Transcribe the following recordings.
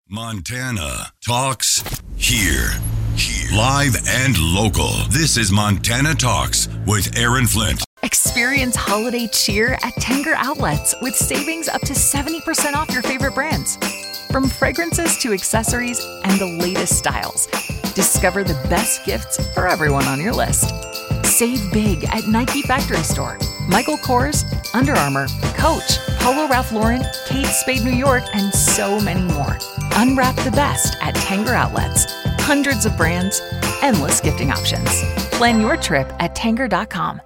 Montana Talks here. Live and local. This is Montana Talks with Aaron Flint. Experience holiday cheer at Tanger Outlets with savings up to 70% off your favorite brands. From fragrances to accessories and the latest styles. Discover the best gifts for everyone on your list. Save big at Nike Factory Store, Michael Kors, Under Armour, Coach, Polo Ralph Lauren, Kate Spade New York, and so many more. Unwrap the best at Tanger Outlets. Hundreds of brands, endless gifting options. Plan your trip at Tanger.com.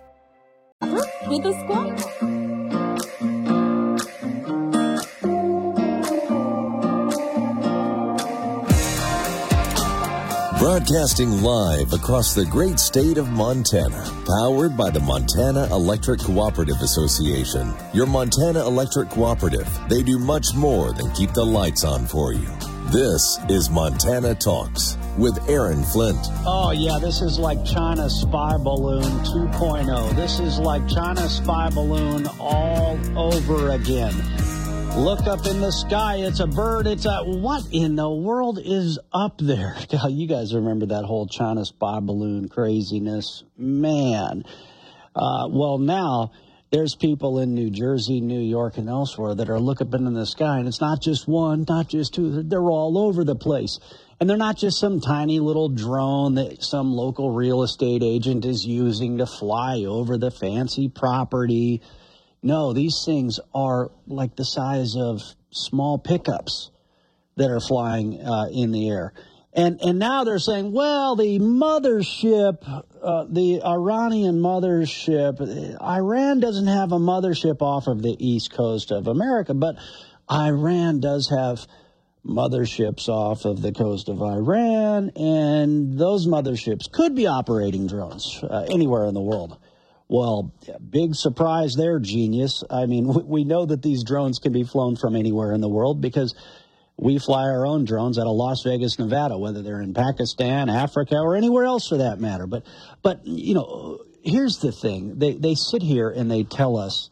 Broadcasting live across the great state of Montana, powered by the Montana Electric Cooperative Association. Your Montana Electric Cooperative, they do much more than keep the lights on for you. This is Montana Talks with Aaron Flint. Oh, yeah, this is like China Spy Balloon 2.0. This is like China Spy Balloon all over again. Look up in the sky. It's a bird. What in the world is up there? God, you guys remember that whole China Spy Balloon craziness? Man. Well, now there's people in New Jersey, New York, and elsewhere that are looking up in the sky, and it's not just one, not just two. They're all over the place. And they're not just some tiny little drone that some local real estate agent is using to fly over the fancy property. No, these things are like the size of small pickups that are flying in the air. And now they're saying, well, the mothership, the Iranian mothership, Iran doesn't have a mothership off of the east coast of America, but Iran does have motherships off of the coast of Iran, and those motherships could be operating drones anywhere in the world. Well, big surprise there, genius. I mean, we know that these drones can be flown from anywhere in the world because we fly our own drones out of Las Vegas, Nevada, whether they're in Pakistan, Africa, or anywhere else for that matter. But you know, here's the thing. They sit here and they tell us,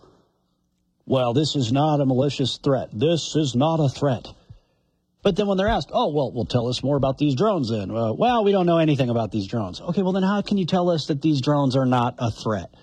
well, this is not a malicious threat. This is not a threat. But then when they're asked, oh, well, tell us more about these drones then. Well, we don't know anything about these drones. Okay, well, then how can you tell us that these drones are not a threat?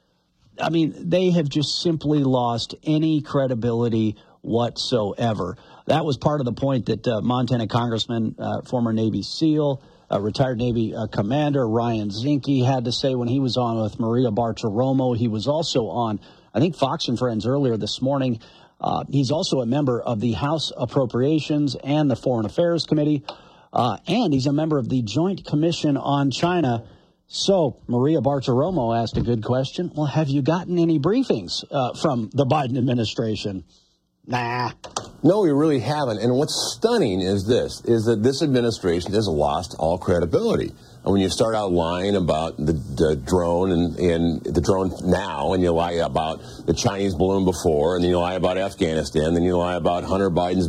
I mean, they have just simply lost any credibility whatsoever. That was part of the point that Montana Congressman, former Navy SEAL, retired Navy Commander Ryan Zinke had to say when he was on with Maria Bartiromo. He was also on, I think, Fox and Friends earlier this morning. He's also a member of the House Appropriations and the Foreign Affairs Committee, and he's a member of the Joint Commission on China. So Maria Bartiromo asked a good question. Well, have you gotten any briefings from the Biden administration? Nah. No, we really haven't. And what's stunning is that this administration has lost all credibility. And when you start out lying about the drone and the drone now, and you lie about the Chinese balloon before, and then you lie about Afghanistan, then you lie about Hunter Biden's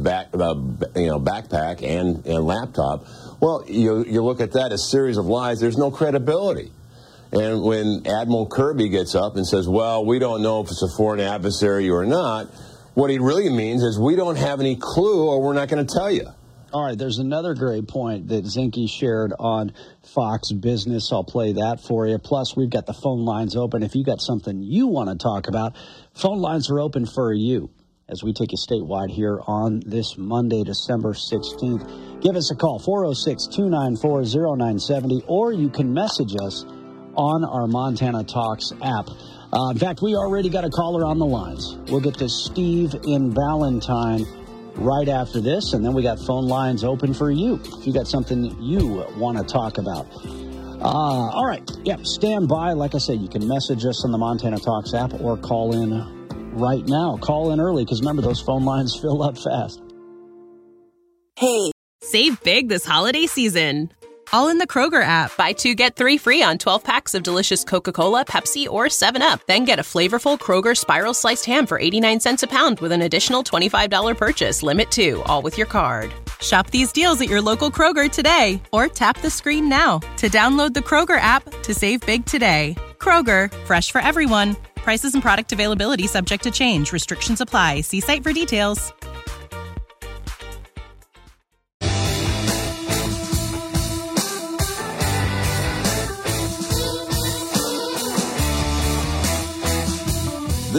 backpack and laptop. Well, you look at that as a series of lies. There's no credibility. And when Admiral Kirby gets up and says, well, we don't know if it's a foreign adversary or not, what he really means is we don't have any clue or we're not going to tell you. All right, there's another great point that Zinke shared on Fox Business. I'll play that for you. Plus, we've got the phone lines open. If you got something you want to talk about, phone lines are open for you as we take you statewide here on this Monday, December 16th. Give us a call, 406-294-0970, or you can message us on our Montana Talks app. In fact, we already got a caller on the lines. We'll get to Steve in Valentine right after this, and then we got phone lines open for you if you got something you want to talk about. All right, stand by. Like I said, you can message us on the Montana Talks app or call in right now. Call in early because remember, those phone lines fill up fast. Hey, save big this holiday season. All in the Kroger app. Buy 2, get 3 free on 12 packs of delicious Coca-Cola, Pepsi, or 7-Up. Then get a flavorful Kroger Spiral Sliced Ham for 89 cents a pound with an additional $25 purchase. Limit 2, all with your card. Shop these deals at your local Kroger today or tap the screen now to download the Kroger app to save big today. Kroger, fresh for everyone. Prices and product availability subject to change. Restrictions apply. See site for details.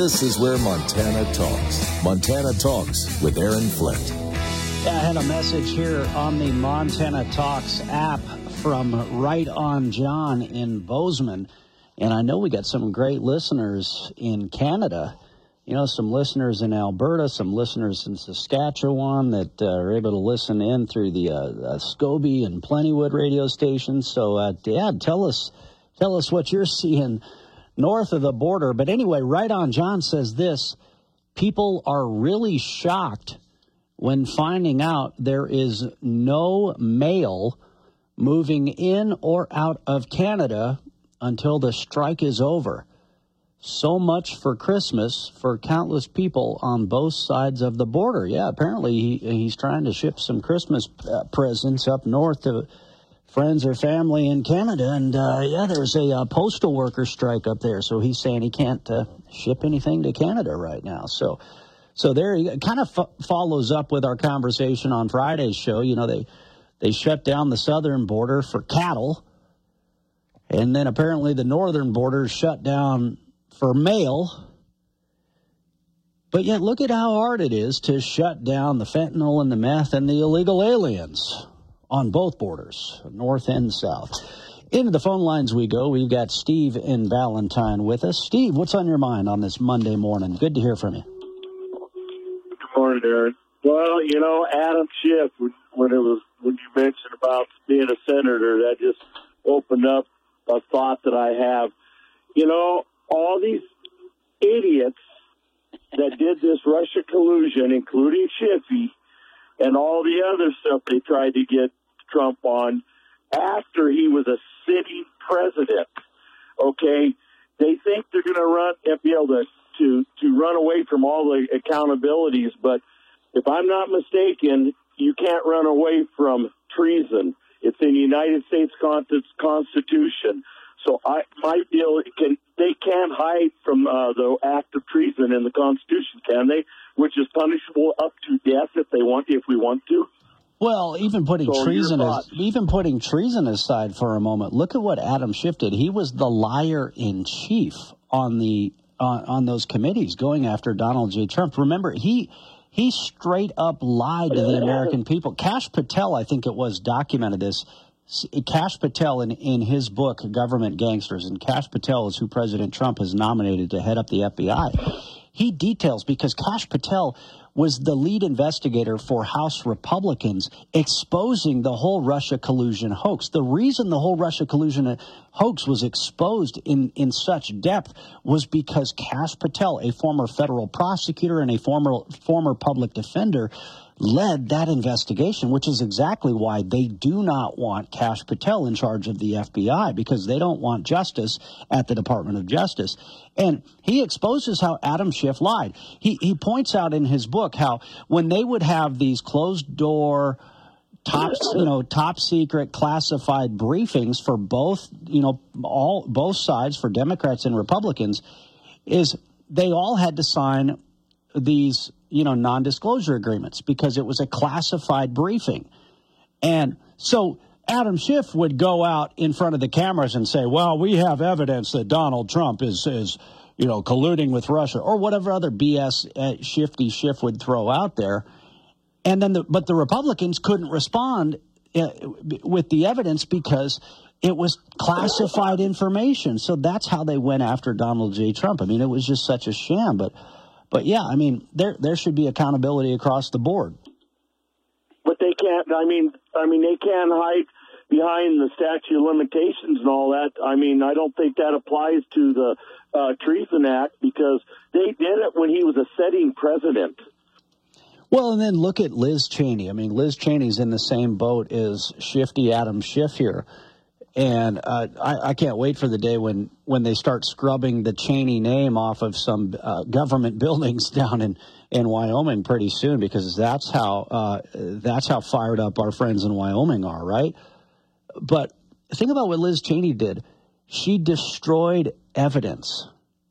This is where Montana talks. Montana Talks with Aaron Flint. I had a message here on the Montana Talks app from Right On John in Bozeman. And I know we got some great listeners in Canada. You know, some listeners in Alberta, some listeners in Saskatchewan that are able to listen in through the Scobie and Plentywood radio stations. So, Dad, tell us what you're seeing north of the border. But anyway, Right On John says this: people are really shocked when finding out there is no mail moving in or out of Canada until the strike is over. So much for Christmas for countless people on both sides of the border. Yeah, apparently he's trying to ship some Christmas presents up north to friends or family in Canada. And, there's a postal worker strike up there. So he's saying he can't ship anything to Canada right now. So there he kind of follows up with our conversation on Friday's show. You know, they shut down the southern border for cattle. And then apparently the northern border shut down for mail. But yet look at how hard it is to shut down the fentanyl and the meth and the illegal aliens on both borders, north and south. Into the phone lines we go. We've got Steve in Valentine with us. Steve, what's on your mind on this Monday morning? Good to hear from you. Good morning, Aaron. Well, you know, Adam Schiff, when you mentioned about being a senator, that just opened up a thought that I have. You know, all these idiots that did this Russia collusion, including Schiffy, and all the other stuff they tried to get Trump on after he was a sitting president, okay, they think they're going to be able to run away from all the accountabilities. But if I'm not mistaken, you can't run away from treason. It's in the United States Constitution. So my deal, they can't hide from the act of treason in the Constitution, can they? Which is punishable up to death if we want to. Well, even putting treason aside for a moment, look at what Adam Schiff did. He was the liar in chief on those committees going after Donald J. Trump. Remember, he straight up lied to the American people. Kash Patel, I think it was, documented this. Kash Patel, in his book, Government Gangsters, and Kash Patel is who President Trump has nominated to head up the FBI. He details, because Kash Patel was the lead investigator for House Republicans exposing the whole Russia collusion hoax. The reason the whole Russia collusion hoax was exposed in such depth was because Kash Patel, a former federal prosecutor and a former public defender, led that investigation, which is exactly why they do not want Kash Patel in charge of the FBI, because they don't want justice at the Department of Justice. And he exposes how Adam Schiff lied. He points out in his book how when they would have these closed-door, top secret classified briefings for both sides, for Democrats and Republicans, is they all had to sign these non-disclosure agreements because it was a classified briefing. And so Adam Schiff would go out in front of the cameras and say, well, we have evidence that Donald Trump is colluding with Russia, or whatever other BS Schiff would throw out there. And then but the Republicans couldn't respond with the evidence because it was classified information. So that's how they went after Donald J. Trump. I mean, it was just such a sham. But yeah, I mean, there should be accountability across the board. But they can't. I mean, they can't hide behind the statute of limitations and all that. I mean, I don't think that applies to the Treason Act because they did it when he was a sitting president. Well, and then look at Liz Cheney. I mean, Liz Cheney's in the same boat as Shifty Adam Schiff here. And I can't wait for the day when they start scrubbing the Cheney name off of some government buildings down in Wyoming pretty soon, because that's how fired up our friends in Wyoming are, right? But think about what Liz Cheney did. She destroyed evidence.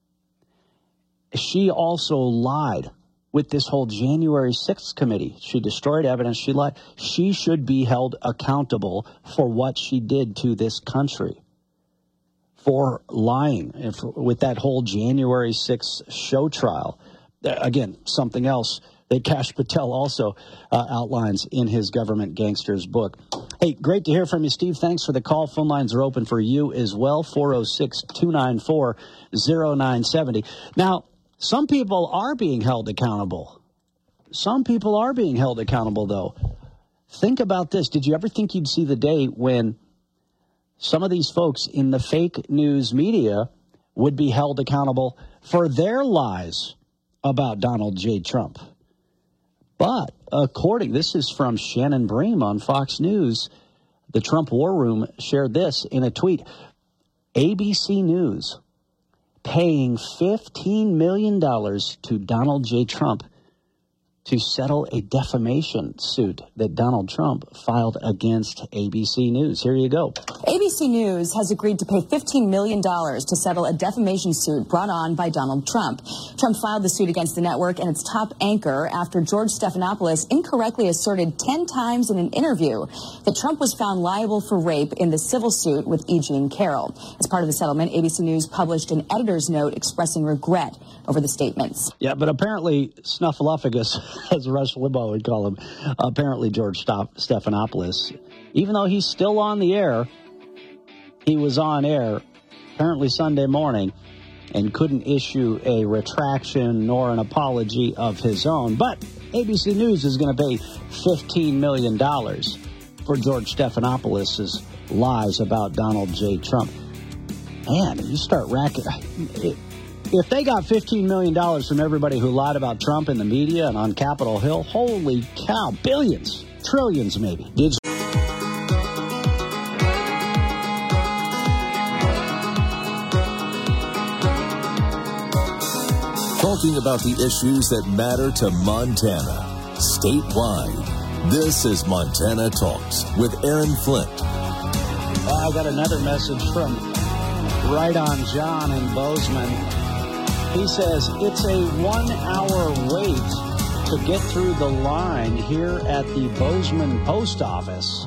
She also lied with this whole January 6th committee. She destroyed evidence. She lied. She should be held accountable for what she did to this country, for lying with that whole January 6th show trial. Again, something else that Kash Patel also outlines in his Government Gangsters book. Hey, great to hear from you, Steve. Thanks for the call. Phone lines are open for you as well, 406-294-0970. Now, some people are being held accountable. Some people are being held accountable, though. Think about this. Did you ever think you'd see the day when some of these folks in the fake news media would be held accountable for their lies about Donald J. Trump? But this is from Shannon Bream on Fox News. The Trump War Room shared this in a tweet. ABC News paying $15 million to Donald J. Trump to settle a defamation suit that Donald Trump filed against ABC News. Here you go. ABC News has agreed to pay $15 million to settle a defamation suit brought on by Donald Trump. Trump filed the suit against the network and its top anchor after George Stephanopoulos incorrectly asserted 10 times in an interview that Trump was found liable for rape in the civil suit with E. Jean Carroll. As part of the settlement, ABC News published an editor's note expressing regret over the statements. Yeah, but apparently Snuffleupagus, as Rush Limbaugh would call him, apparently George Stephanopoulos, even though he's still on the air, he was on air apparently Sunday morning and couldn't issue a retraction nor an apology of his own. But ABC News is going to pay $15 million for George Stephanopoulos' lies about Donald J. Trump. Man, you start racking... If they got $15 million from everybody who lied about Trump in the media and on Capitol Hill, holy cow, billions, trillions maybe. Talking about the issues that matter to Montana, statewide. This is Montana Talks with Aaron Flint. I got another message from Right On John in Bozeman. He says, it's a 1 hour wait to get through the line here at the Bozeman Post Office.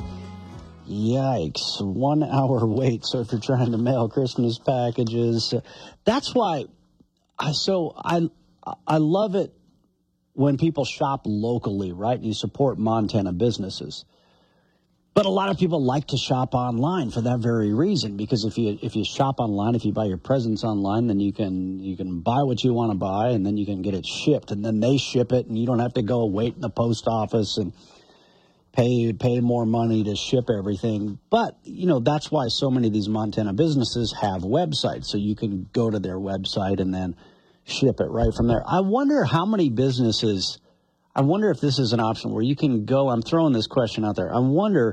Yikes, 1 hour wait. So if you're trying to mail Christmas packages, that's why I love it when people shop locally, right? You support Montana businesses. But a lot of people like to shop online for that very reason, because if you shop online, if you buy your presents online, then you can buy what you want to buy, and then you can get it shipped, and then they ship it, and you don't have to go wait in the post office and pay more money to ship everything. But, that's why so many of these Montana businesses have websites, so you can go to their website and then ship it right from there. I wonder how many businesses... I wonder if this is an option where you can go. I'm throwing this question out there. I wonder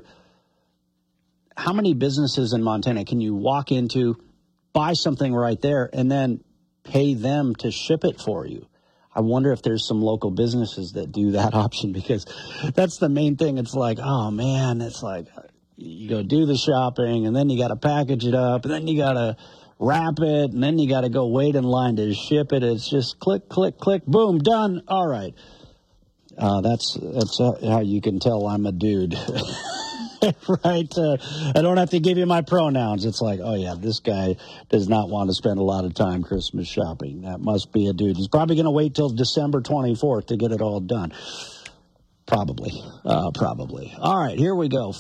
how many businesses in Montana can you walk into, buy something right there, and then pay them to ship it for you? I wonder if there's some local businesses that do that option, because that's the main thing. It's like, oh, man, it's like you go do the shopping, and then you got to package it up, and then you got to wrap it, and then you got to go wait in line to ship it. It's just click, click, click, boom, done. All right. That's how you can tell I'm a dude, right? I don't have to give you my pronouns. It's like, oh, yeah, this guy does not want to spend a lot of time Christmas shopping. That must be a dude. He's probably going to wait till December 24th to get it all done. Probably. All right, here we go.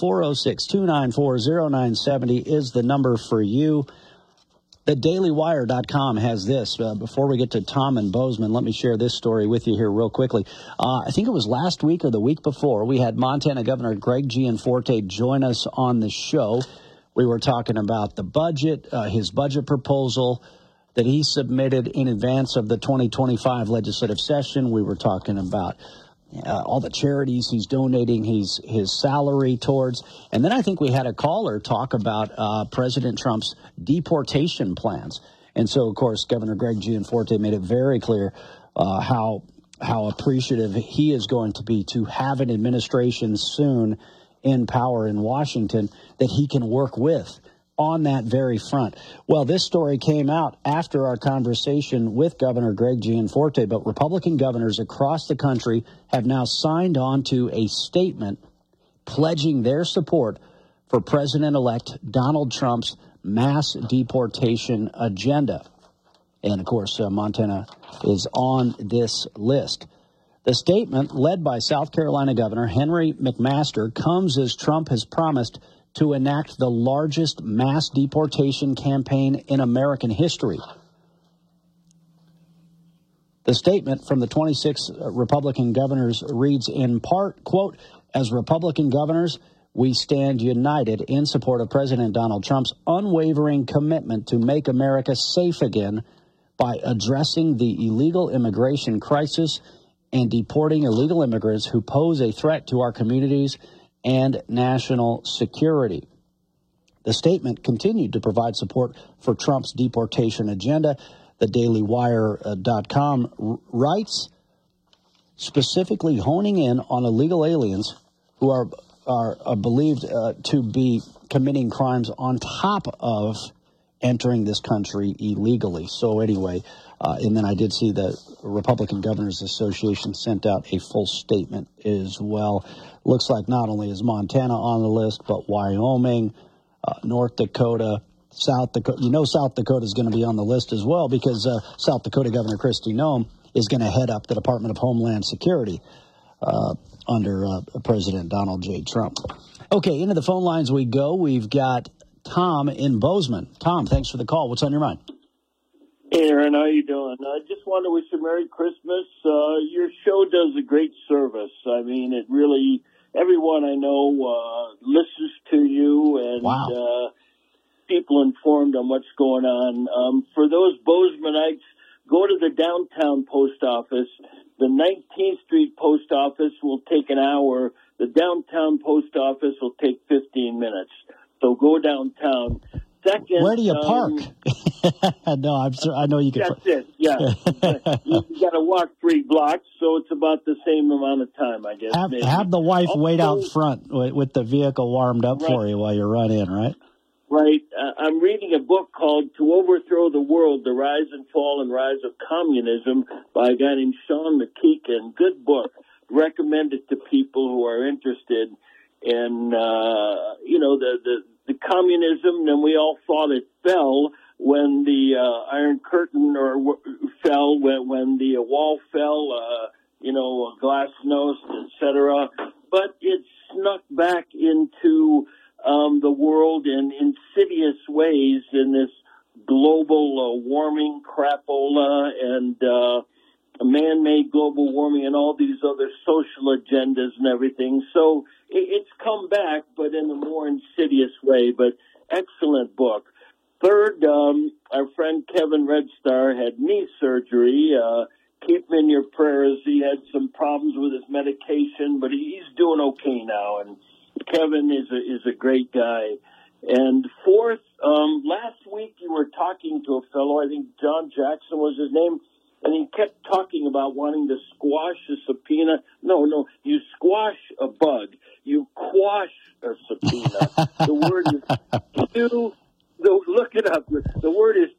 406-294-0970 is the number for you. TheDailyWire.com has this. Before we get to Tom and Bozeman, let me share this story with you here real quickly. I think it was last week or the week before, we had Montana Governor Greg Gianforte join us on the show. We were talking about the budget, his budget proposal that he submitted in advance of the 2025 legislative session. We were talking about all the charities he's donating his salary towards. And then I think we had a caller talk about President Trump's deportation plans. And so, of course, Governor Greg Gianforte made it very clear how appreciative he is going to be to have an administration soon in power in Washington that he can work with on that very front. Well, this story came out after our conversation with Governor Greg Gianforte, but Republican governors across the country have now signed on to a statement pledging their support for President-elect Donald Trump's mass deportation agenda. And, of course, Montana is on this list. The statement, led by South Carolina Governor Henry McMaster, comes as Trump has promised to enact the largest mass deportation campaign in American history. The statement from the 26 Republican governors reads in part, quote, "As Republican governors, we stand united in support of President Donald Trump's unwavering commitment to make America safe again by addressing the illegal immigration crisis and deporting illegal immigrants who pose a threat to our communities and national security." The statement continued to provide support for Trump's deportation agenda. The DailyWire.com writes, specifically honing in on illegal aliens who are believed to be committing crimes on top of entering this country illegally. So anyway, and then I did see the Republican Governors Association sent out a full statement as well. Looks like not only is Montana on the list, but Wyoming, North Dakota, South Dakota. You know South Dakota is going to be on the list as well because South Dakota Governor Kristi Noem is going to head up the Department of Homeland Security under President Donald J. Trump. Okay, into the phone lines we go. We've got Tom in Bozeman. Tom, thanks for the call. What's on your mind? Hey, Aaron, how you doing? I just want to wish you Merry Christmas. Your show does a great service. I mean, it really, everyone I know listens to you and wow. People informed on what's going on. For those Bozemanites, go to the downtown post office. The 19th Street post office will take an hour. The downtown post office will take 15 minutes. So go downtown. Second, where do you park? No, I know you can. That's it. Yeah, you got to walk 3 blocks, so it's about the same amount of time, I guess. Have the wife wait out front with the vehicle warmed up for you while you run in, right? Right. I'm reading a book called "To Overthrow the World: The Rise and Fall and Rise of Communism" by a guy named Sean McKeegan. Good book. Recommend it to people who are interested in, the communism. And we all thought it fell when the Iron Curtain fell, when the wall fell, glasnost, etc. But it snuck back into the world in insidious ways in this global warming crapola and man-made global warming and all these other social agendas and everything. So it's come back, but in a more insidious way. But excellent book. Third, our friend Kevin Red Star had knee surgery. Keep him in your prayers. He had some problems with his medication, but he's doing okay now. And Kevin is a great guy. And fourth, last week you were talking to a fellow, I think John Jackson was his name, and he kept talking about wanting to squash a subpoena. No, you squash a bug. You quash a subpoena. The word is look it up. The word is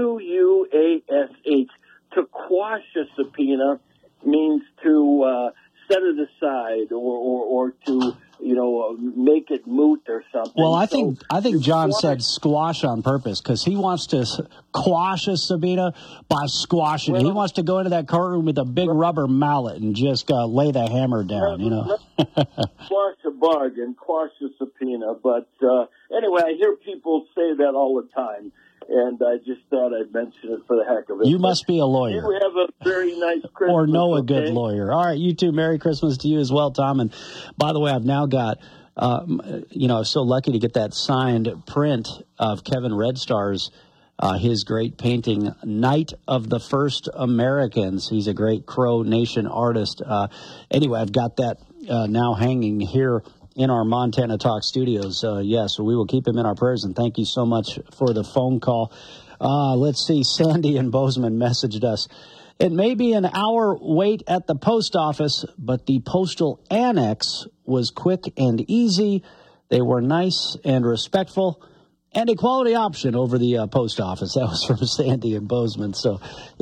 Quash. To quash a subpoena means to set it aside or to make it moot or something. Well, I think John said squash on purpose because he wants to quash a subpoena by squashing it. He wants to go into that courtroom with a big rubber mallet and just lay the hammer down, Quash a bug and quash a subpoena. But anyway, I hear people say that all the time. And I just thought I'd mention it for the heck of it. You must be a lawyer. You have a very nice Christmas. Or know a good lawyer. All right, you too. Merry Christmas to you as well, Tom. And by the way, I've now got, I'm so lucky to get that signed print of Kevin Red Star's, his great painting, Night of the First Americans. He's a great Crow Nation artist. Anyway, I've got that now hanging here in our Montana Talk studios. So we will keep him in our prayers, and thank you so much for the phone call. Let's see, Sandy in Bozeman messaged us. It may be an hour wait at the post office, but the postal annex was quick and easy. They were nice and respectful, and a quality option over the post office. That was from Sandy in Bozeman. So,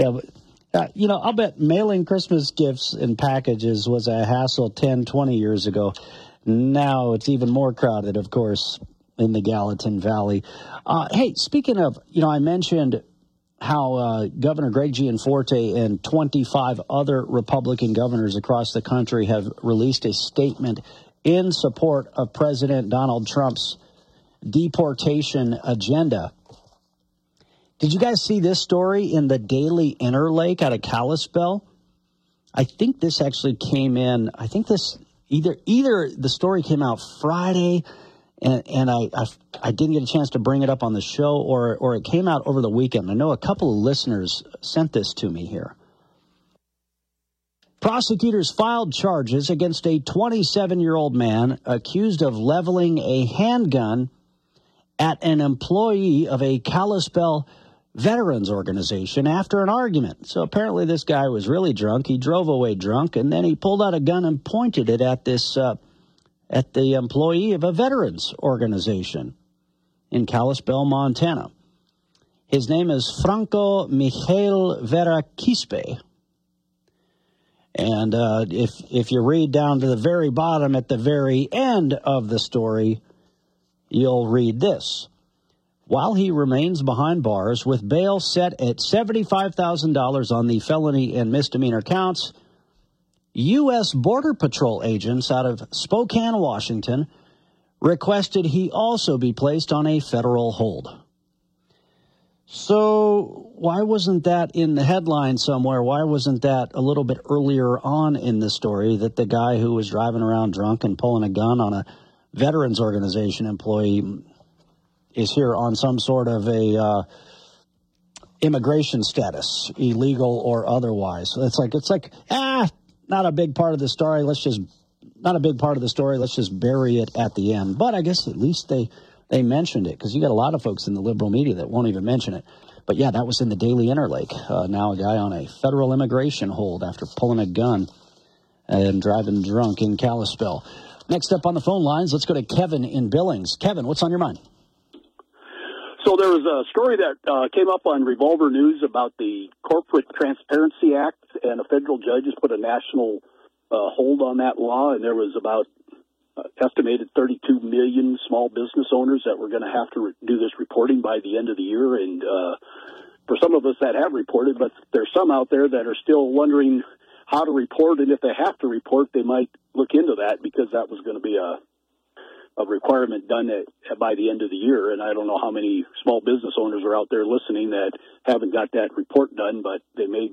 I'll bet mailing Christmas gifts and packages was a hassle 10, 20 years ago. Now it's even more crowded, of course, in the Gallatin Valley. Hey, speaking of, I mentioned how Governor Greg Gianforte and 25 other Republican governors across the country have released a statement in support of President Donald Trump's deportation agenda. Did you guys see this story in the Daily Interlake out of Kalispell? I think this actually came in, either the story came out Friday and I didn't get a chance to bring it up on the show, or it came out over the weekend. I know a couple of listeners sent this to me here. Prosecutors filed charges against a 27-year-old man accused of leveling a handgun at an employee of a Kalispell veterans organization after an argument. So apparently this guy was really drunk. He drove away drunk, and then he pulled out a gun and pointed it at at the employee of a veterans organization in Kalispell, Montana. His name is Franco Michael Vera Quispe. And if you read down to the very bottom at the very end of the story, you'll read this. While he remains behind bars with bail set at $75,000 on the felony and misdemeanor counts, U.S. Border Patrol agents out of Spokane, Washington, requested he also be placed on a federal hold. So why wasn't that in the headline somewhere? Why wasn't that a little bit earlier on in the story, that the guy who was driving around drunk and pulling a gun on a veterans organization employee is here on some sort of a immigration status, illegal or otherwise? So it's like not a big part of the story. Let's just bury it at the end. But I guess at least they mentioned it, because you got a lot of folks in the liberal media that won't even mention it. But yeah, that was in the Daily Interlake. Now a guy on a federal immigration hold after pulling a gun and driving drunk in Kalispell. Next up on the phone lines, let's go to Kevin in Billings. Kevin, what's on your mind? So there was a story that came up on Revolver News about the Corporate Transparency Act, and a federal judge has put a national hold on that law, and there was about estimated 32 million small business owners that were going to have to do this reporting by the end of the year. And for some of us that have reported, but there's some out there that are still wondering how to report, and if they have to report, they might look into that, because that was going to be a requirement done by the end of the year. And I don't know how many small business owners are out there listening that haven't got that report done, but they may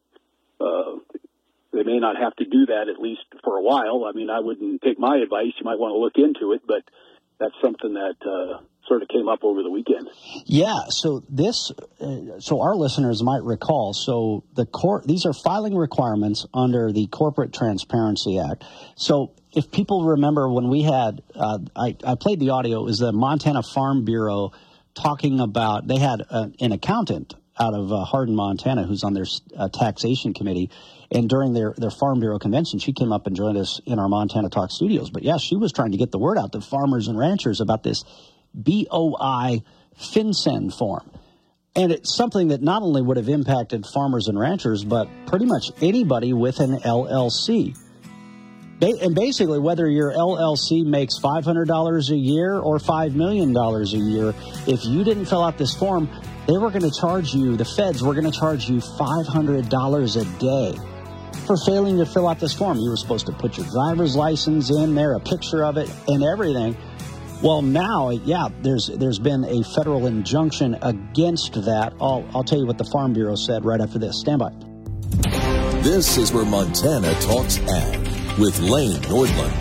not have to do that, at least for a while. I mean, I wouldn't take my advice. You might want to look into it, but that's something that sort of came up over the weekend. Yeah, so our listeners might recall, so these are filing requirements under the Corporate Transparency Act. So if people remember when we had, I played the audio, it was the Montana Farm Bureau talking about, they had an accountant out of Hardin, Montana, who's on their taxation committee. And during their Farm Bureau convention, she came up and joined us in our Montana Talk studios. But, yeah, she was trying to get the word out to farmers and ranchers about this BOI FinCEN form. And it's something that not only would have impacted farmers and ranchers, but pretty much anybody with an LLC. And basically, whether your LLC makes $500 a year or $5 million a year, if you didn't fill out this form, they were going to charge you, the feds were going to charge you $500 a day for failing to fill out this form. You were supposed to put your driver's license in there, a picture of it, and everything. Well, now, yeah, there's been a federal injunction against that. I'll tell you what the Farm Bureau said right after this. Stand by. This is where Montana Talks Ag with Lane Nordlund.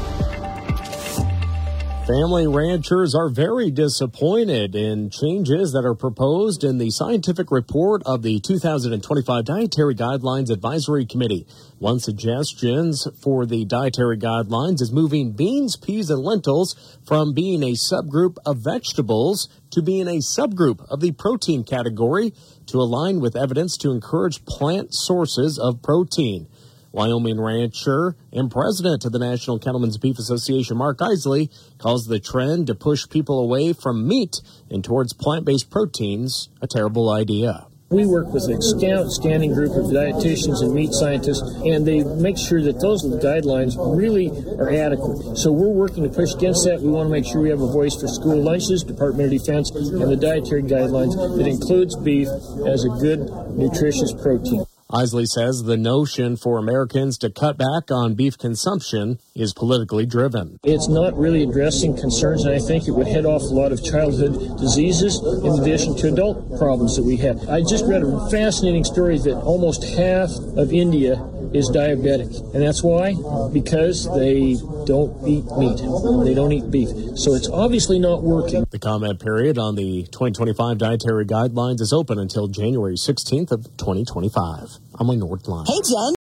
Family ranchers are very disappointed in changes that are proposed in the scientific report of the 2025 Dietary Guidelines Advisory Committee. One suggestion for the dietary guidelines is moving beans, peas, and lentils from being a subgroup of vegetables to being a subgroup of the protein category to align with evidence to encourage plant sources of protein. Wyoming rancher and president of the National Cattlemen's Beef Association, Mark Isley, calls the trend to push people away from meat and towards plant-based proteins a terrible idea. We work with an outstanding group of dietitians and meat scientists, and they make sure that those guidelines really are adequate. So we're working to push against that. We want to make sure we have a voice for school lunches, Department of Defense, and the dietary guidelines that includes beef as a good, nutritious protein. Isley says the notion for Americans to cut back on beef consumption is politically driven. It's not really addressing concerns, and I think it would head off a lot of childhood diseases in addition to adult problems that we have. I just read a fascinating story that almost half of India is diabetic. And that's why? Because they don't eat meat. They don't eat beef. So it's obviously not working. The comment period on the 2025 dietary guidelines is open until January 16th of 2025. I'm Wayne Nordline. Hey, Jen.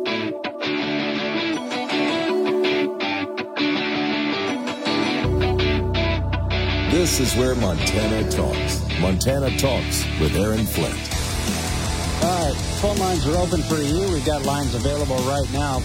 This is where Montana talks. Montana Talks with Aaron Flint. All right, phone lines are open for you. We've got lines available right now,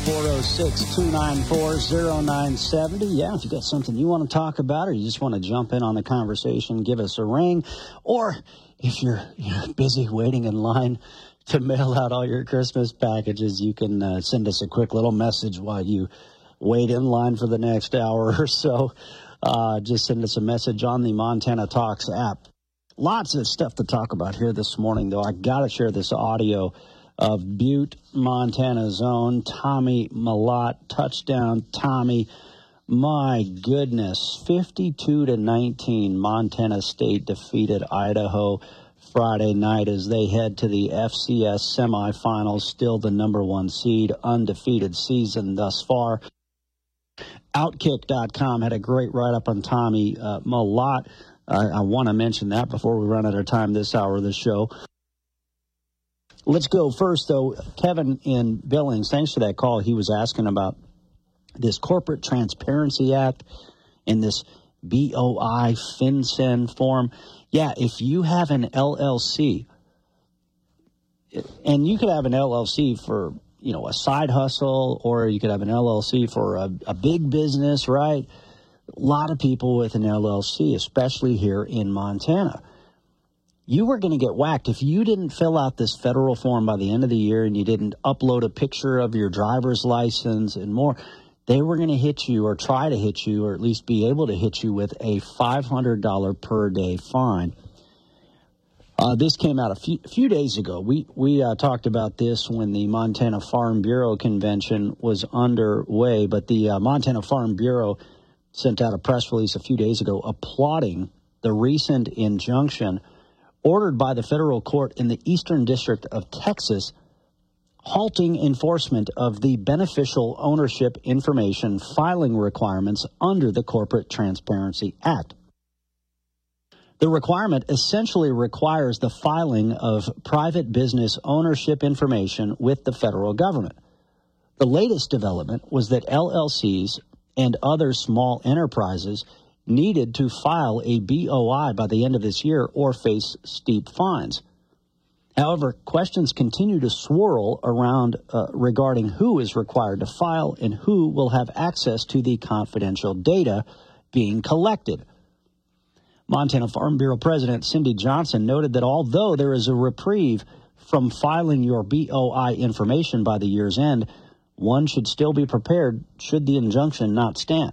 406-294-0970. Yeah, if you got something you want to talk about or you just want to jump in on the conversation, give us a ring. Or if you're busy waiting in line to mail out all your Christmas packages, you can send us a quick little message while you wait in line for the next hour or so. Just send us a message on the Montana Talks app. Lots of stuff to talk about here this morning, though. I got to share this audio of Butte, Montana's own Tommy Mellott. Touchdown, Tommy. My goodness, 52-19, Montana State defeated Idaho Friday night as they head to the FCS semifinals, still the number one seed, undefeated season thus far. Outkick.com had a great write-up on Tommy Mellott. I want to mention that before we run out of time this hour of the show. Let's go first, though. Kevin in Billings, thanks for that call. He was asking about this Corporate Transparency Act and this BOI FinCEN form. Yeah, if you have an LLC, and you could have an LLC for, a side hustle, or you could have an LLC for a big business, right? A lot of people with an LLC, especially here in Montana. You were going to get whacked if you didn't fill out this federal form by the end of the year and you didn't upload a picture of your driver's license and more. They were going to hit you or try to hit you or at least be able to hit you with a $500 per day fine. This came out a few days ago. We talked about this when the Montana Farm Bureau convention was underway, but the Montana Farm Bureau sent out a press release a few days ago applauding the recent injunction ordered by the federal court in the Eastern District of Texas, halting enforcement of the beneficial ownership information filing requirements under the Corporate Transparency Act. The requirement essentially requires the filing of private business ownership information with the federal government. The latest development was that LLCs and other small enterprises needed to file a BOI by the end of this year or face steep fines. However, questions continue to swirl around regarding who is required to file and who will have access to the confidential data being collected. Montana Farm Bureau President Cindy Johnson noted that although there is a reprieve from filing your BOI information by the year's end, one should still be prepared should the injunction not stand.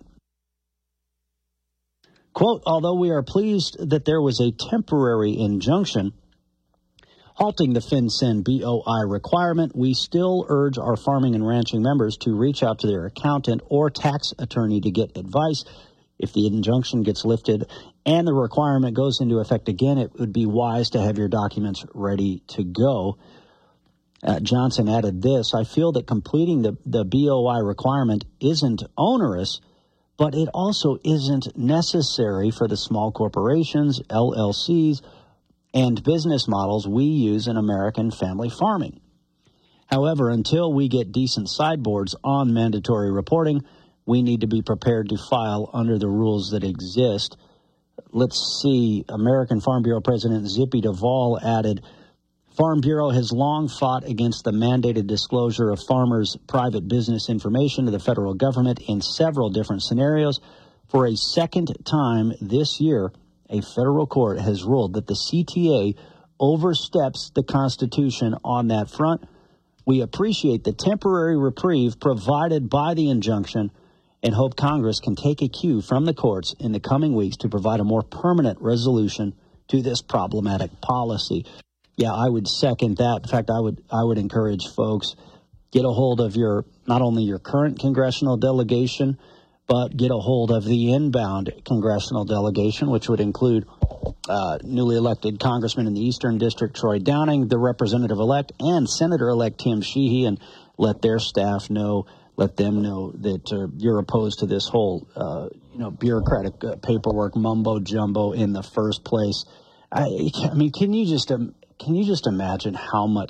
Quote, although we are pleased that there was a temporary injunction halting the FinCEN BOI requirement, we still urge our farming and ranching members to reach out to their accountant or tax attorney to get advice. If the injunction gets lifted and the requirement goes into effect again, it would be wise to have your documents ready to go. Johnson added this, I feel that completing the BOI requirement isn't onerous, but it also isn't necessary for the small corporations, LLCs, and business models we use in American family farming. However, until we get decent sideboards on mandatory reporting, we need to be prepared to file under the rules that exist. Let's see, American Farm Bureau President Zippy Duvall added, Farm Bureau has long fought against the mandated disclosure of farmers' private business information to the federal government in several different scenarios. For a second time this year, a federal court has ruled that the CTA oversteps the Constitution on that front. We appreciate the temporary reprieve provided by the injunction and hope Congress can take a cue from the courts in the coming weeks to provide a more permanent resolution to this problematic policy. Yeah, I would second that. In fact, I would encourage folks, get a hold of not only your current congressional delegation, but get a hold of the inbound congressional delegation, which would include newly elected Congressman in the Eastern District, Troy Downing, the Representative-elect, and Senator-elect Tim Sheehy, and let their staff know, let them know that you're opposed to this whole, bureaucratic paperwork mumbo-jumbo in the first place. I mean, can you just imagine how much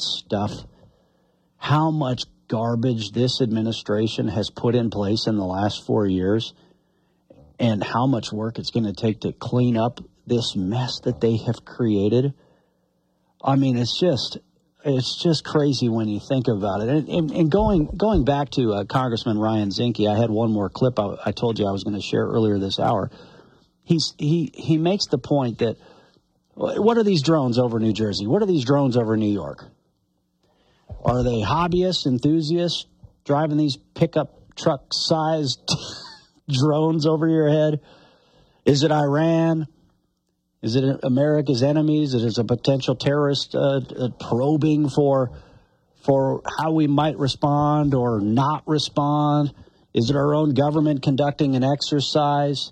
garbage this administration has put in place in the last 4 years, and how much work it's going to take to clean up this mess that they have created? I mean, it's just crazy when you think about it. And going back to Congressman Ryan Zinke, I had one more clip I told you I was going to share earlier this hour. He makes the point that, what are these drones over New Jersey? What are these drones over New York? Are they hobbyists, enthusiasts, driving these pickup truck-sized drones over your head? Is it Iran? Is it America's enemies? Is it a potential terrorist probing for how we might respond or not respond? Is it our own government conducting an exercise?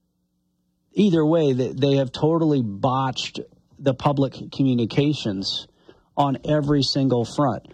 Either way, they have totally botched the public communications on every single front.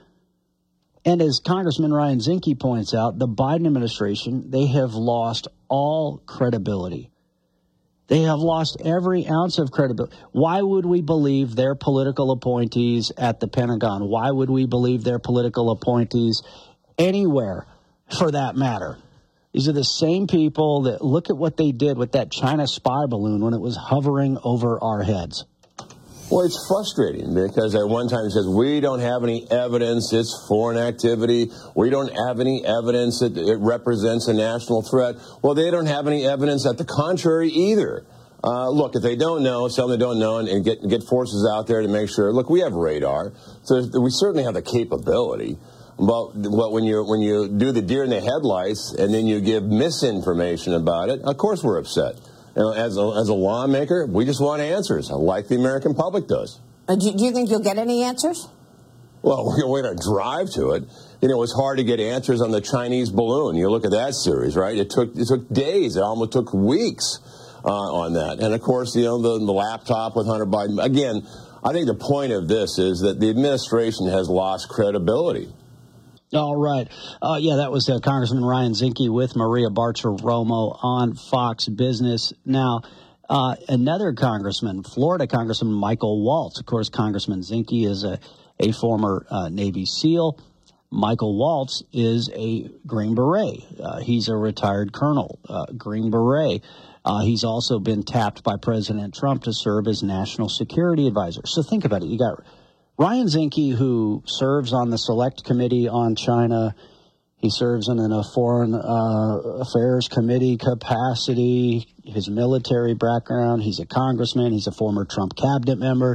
And as Congressman Ryan Zinke points out, the Biden administration, they have lost all credibility. They have lost every ounce of credibility. Why would we believe their political appointees at the Pentagon? Why would we believe their political appointees anywhere, for that matter? These are the same people that look at what they did with that China spy balloon when it was hovering over our heads. Well, it's frustrating because at one time it says, we don't have any evidence it's foreign activity. We don't have any evidence that it represents a national threat. Well, they don't have any evidence at the contrary either. Look, if they don't know, tell them they don't know and get forces out there to make sure. Look, we have radar, so we certainly have the capability. But when you do the deer in the headlights and then you give misinformation about it, of course we're upset. You know, as a lawmaker, we just want answers, like the American public does. Do you think you'll get any answers? Well, we're going to drive to it. You know, it's hard to get answers on the Chinese balloon. You look at that series, right? It took days. It almost took weeks on that. And, of course, the laptop with Hunter Biden. Again, I think the point of this is that the administration has lost credibility. All right. That was Congressman Ryan Zinke with Maria Bartiromo on Fox Business. Now, another congressman, Florida Congressman Michael Waltz. Of course, Congressman Zinke is a former Navy SEAL. Michael Waltz is a Green Beret. He's a retired colonel, Green Beret. He's also been tapped by President Trump to serve as national security advisor. So think about it. You got Ryan Zinke, who serves on the Select Committee on China. He serves in a Foreign Affairs Committee capacity, his military background. He's a congressman. He's a former Trump cabinet member.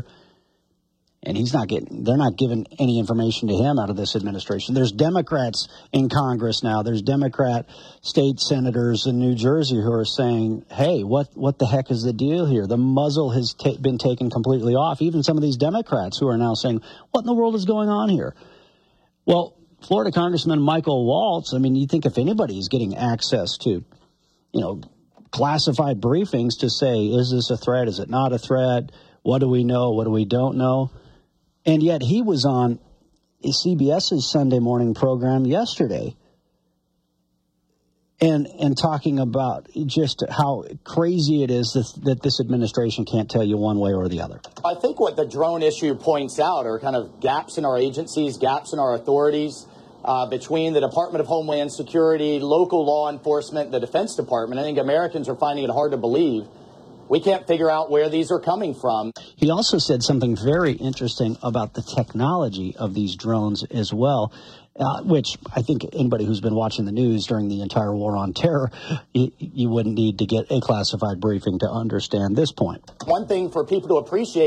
And they're not giving any information to him out of this administration. There's Democrats in Congress now. There's Democrat state senators in New Jersey who are saying, hey, what the heck is the deal here? The muzzle has been taken completely off. Even some of these Democrats who are now saying, what in the world is going on here? Well, Florida Congressman Michael Waltz, I mean, you think if anybody is getting access to, classified briefings to say, is this a threat? Is it not a threat? What do we know? What do we don't know? And yet he was on CBS's Sunday morning program yesterday and talking about just how crazy it is that this administration can't tell you one way or the other. I think what the drone issue points out are kind of gaps in our agencies, gaps in our authorities between the Department of Homeland Security, local law enforcement, the Defense Department. I think Americans are finding it hard to believe. We can't figure out where these are coming from. He also said something very interesting about the technology of these drones as well, which I think anybody who's been watching the news during the entire war on terror, you wouldn't need to get a classified briefing to understand this point. One thing for people to appreciate,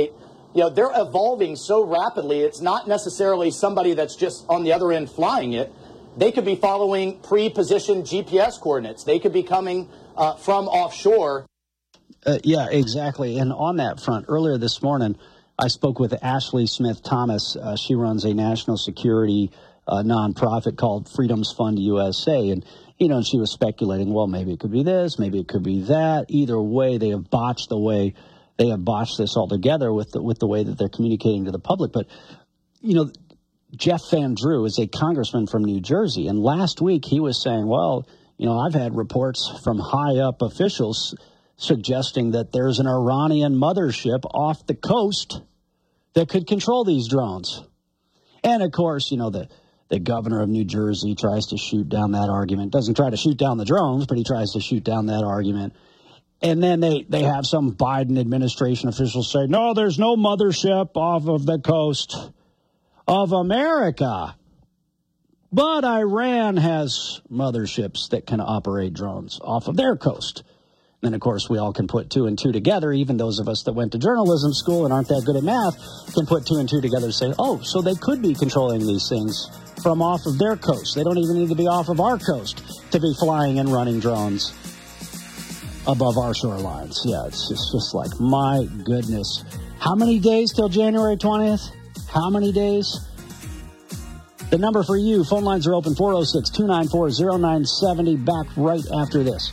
they're evolving so rapidly. It's not necessarily somebody that's just on the other end flying it. They could be following pre-positioned GPS coordinates. They could be coming from offshore. Yeah, exactly. And on that front, earlier this morning, I spoke with Ashley Smith Thomas. She runs a national security nonprofit called Freedom's Fund USA. And, and she was speculating, well, maybe it could be this, maybe it could be that. Either way, they have botched this altogether with the way that they're communicating to the public. But, Jeff Van Drew is a congressman from New Jersey. And last week he was saying, well, I've had reports from high up officials suggesting that there's an Iranian mothership off the coast that could control these drones. And, of course, the governor of New Jersey tries to shoot down that argument. Doesn't try to shoot down the drones, but he tries to shoot down that argument. And then they have some Biden administration officials say, no, there's no mothership off of the coast of America. But Iran has motherships that can operate drones off of their coast. Then, of course, we all can put two and two together. Even those of us that went to journalism school and aren't that good at math can put two and two together and say, oh, so they could be controlling these things from off of their coast. They don't even need to be off of our coast to be flying and running drones above our shorelines. Yeah, it's just like, my goodness. How many days till January 20th? How many days? The number for you, phone lines are open, 406-294-0970. Back right after this.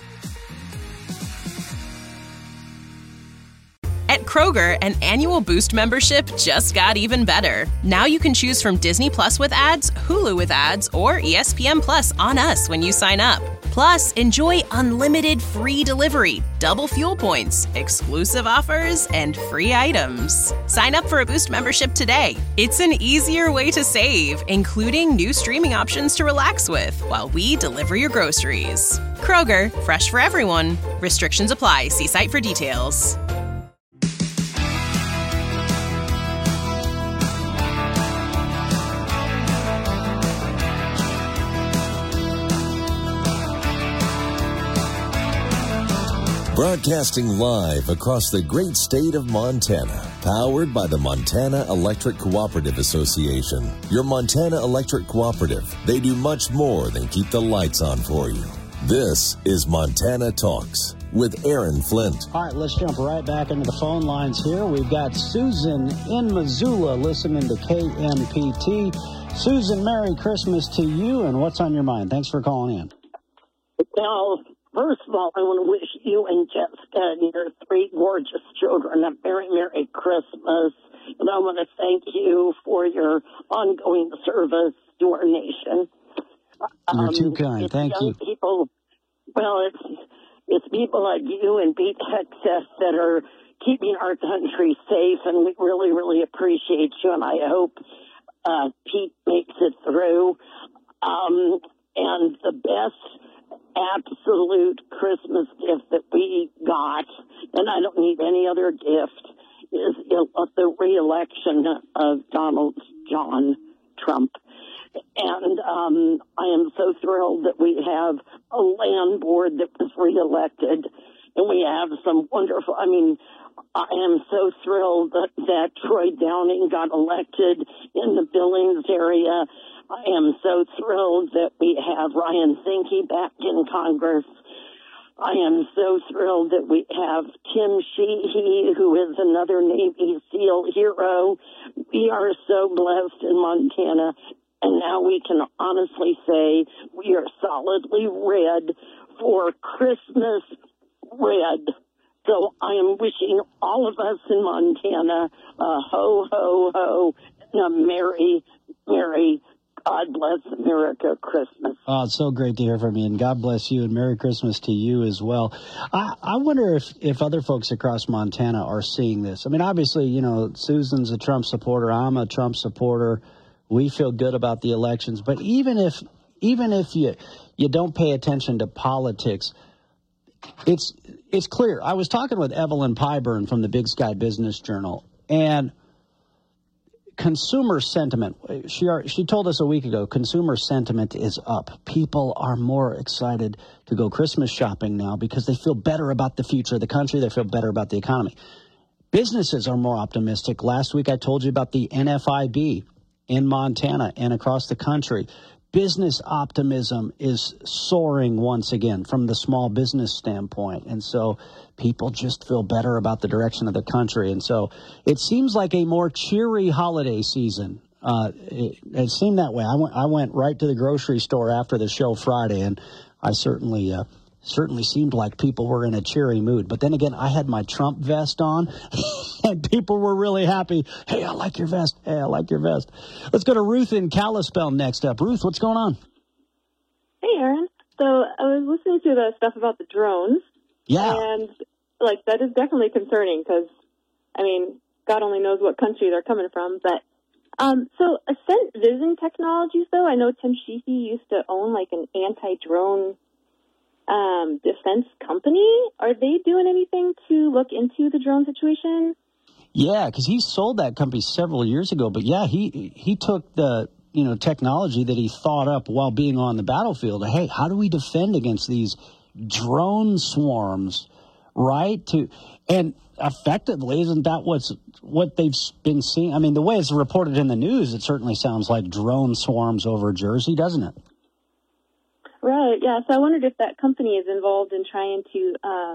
At Kroger, an annual Boost membership just got even better. Now you can choose from Disney Plus with ads, Hulu with ads, or ESPN Plus on us when you sign up. Plus, enjoy unlimited free delivery, double fuel points, exclusive offers, and free items. Sign up for a Boost membership today. It's an easier way to save, including new streaming options to relax with while we deliver your groceries. Kroger, fresh for everyone. Restrictions apply. See site for details. Broadcasting live across the great state of Montana, powered by the Montana Electric Cooperative Association. Your Montana Electric Cooperative. They do much more than keep the lights on for you. This is Montana Talks with Aaron Flint. All right, let's jump right back into the phone lines here. We've got Susan in Missoula listening to KMPT. Susan, Merry Christmas to you, and what's on your mind? Thanks for calling in. Well, first of all, I want to wish you and Jessica and your three gorgeous children a very Merry Christmas. And I want to thank you for your ongoing service to our nation. You're too kind. Thank you. People, well, it's people like you and Pete Hegseth that are keeping our country safe, and we really, really appreciate you, and I hope Pete makes it through. And the best absolute Christmas gift that we got, and I don't need any other gift, is the re-election of Donald John Trump. And I am so thrilled that we have a land board that was re-elected, and we have some wonderful, I am so thrilled that Troy Downing got elected in the Billings area. I am so thrilled that we have Ryan Zinke back in Congress. I am so thrilled that we have Tim Sheehy, who is another Navy SEAL hero. We are so blessed in Montana, and now we can honestly say we are solidly red for Christmas red. So I am wishing all of us in Montana a ho, ho, ho, and a merry, merry God bless America Christmas. Oh, it's so great to hear from you, and God bless you, and Merry Christmas to you as well. I wonder if other folks across Montana are seeing this. Obviously, Susan's a Trump supporter. I'm a Trump supporter. We feel good about the elections. But even if you don't pay attention to politics, it's clear. I was talking with Evelyn Pyburn from the Big Sky Business Journal, and consumer sentiment, she told us a week ago, consumer sentiment is up. People are more excited to go Christmas shopping now because they feel better about the future of the country. They feel better about the economy. Businesses are more optimistic. Last week I told you about the NFIB in Montana and across the country. Business optimism is soaring once again from the small business standpoint. And so people just feel better about the direction of the country. And so it seems like a more cheery holiday season. It seemed that way. I went right to the grocery store after the show Friday, and I certainly seemed like people were in a cheery mood. But then again, I had my Trump vest on, and people were really happy. Hey, I like your vest. Hey, I like your vest. Let's go to Ruth in Kalispell next up. Ruth, what's going on? Hey, Aaron. So I was listening to the stuff about the drones. Yeah. And, that is definitely concerning because, God only knows what country they're coming from. But, so Ascent Vision Technologies, though, I know Tim Sheehy used to own, an anti-drone defense company. Are they doing anything to look into the drone situation? Yeah, because he sold that company several years ago. But yeah, he took the technology that he thought up while being on the battlefield. Hey, how do we defend against these drone swarms? Right? And effectively, isn't that what they've been seeing? The way it's reported in the news, it certainly sounds like drone swarms over Jersey, doesn't it? Right, yeah. So I wondered if that company is involved in trying to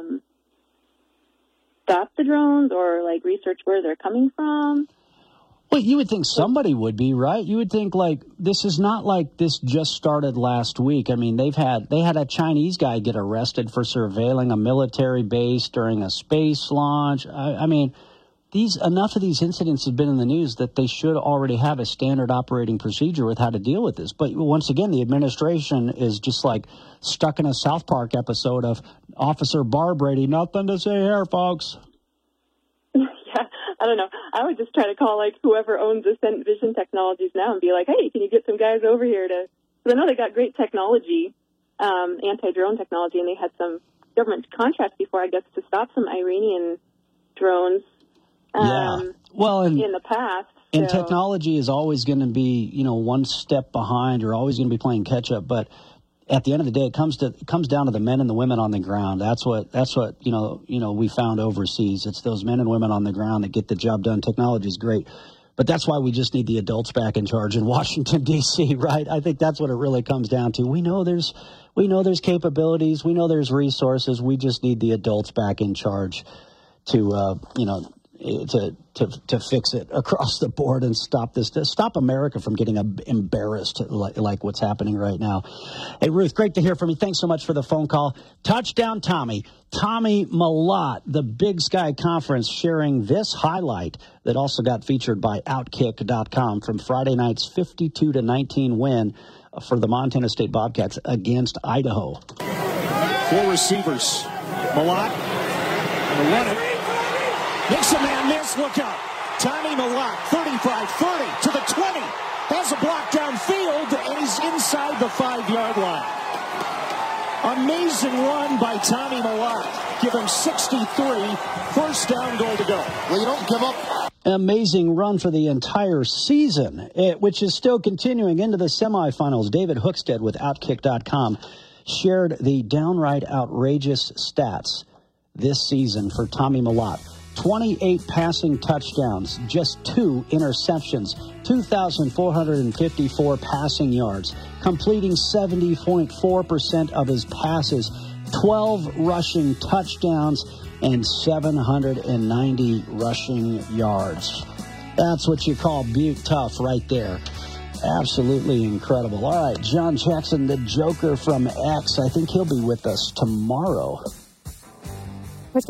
stop the drones or, research where they're coming from. Well, you would think somebody would be, right? You would think, this is not like this just started last week. They had a Chinese guy get arrested for surveilling a military base during a space launch. Enough of these incidents have been in the news that they should already have a standard operating procedure with how to deal with this. But once again, the administration is just stuck in a South Park episode of Officer Bar Brady. Nothing to say here, folks. Yeah, I don't know. I would just try to call whoever owns Ascent Vision Technologies now and be like, hey, can you get some guys over here to? Because I know they got great technology, anti-drone technology, and they had some government contracts before, I guess, to stop some Iranian drones. Well, in the past. And technology is always going to be, one step behind. You're always going to be playing catch up. But at the end of the day, it comes down to the men and the women on the ground. That's what we found overseas. It's those men and women on the ground that get the job done. Technology is great, but that's why we just need the adults back in charge in Washington D.C. Right? I think that's what it really comes down to. We know there's capabilities. We know there's resources. We just need the adults back in charge to fix it across the board and stop America from getting embarrassed like what's happening right now. Hey, Ruth, great to hear from you. Thanks so much for the phone call. Touchdown Tommy Mellott, the Big Sky Conference, sharing this highlight that also got featured by Outkick.com from Friday night's 52-19 win for the Montana State Bobcats against Idaho. 4 receivers. Mellott run it. Makes a man miss. Look out. Tommy Mellott, 35-30 to the 20. Has a block downfield, and he's inside the 5-yard line. Amazing run by Tommy Mellott. Give him 63. First down, goal to go. Well, you don't give up. Amazing run for the entire season, which is still continuing into the semifinals. David Hookstead with Outkick.com shared the downright outrageous stats this season for Tommy Mellott. 28 passing touchdowns, just 2 interceptions, 2,454 passing yards, completing 70.4% of his passes, 12 rushing touchdowns, and 790 rushing yards. That's what you call Butte tough right there. Absolutely incredible. All right, John Jackson, the Joker from X. I think he'll be with us tomorrow.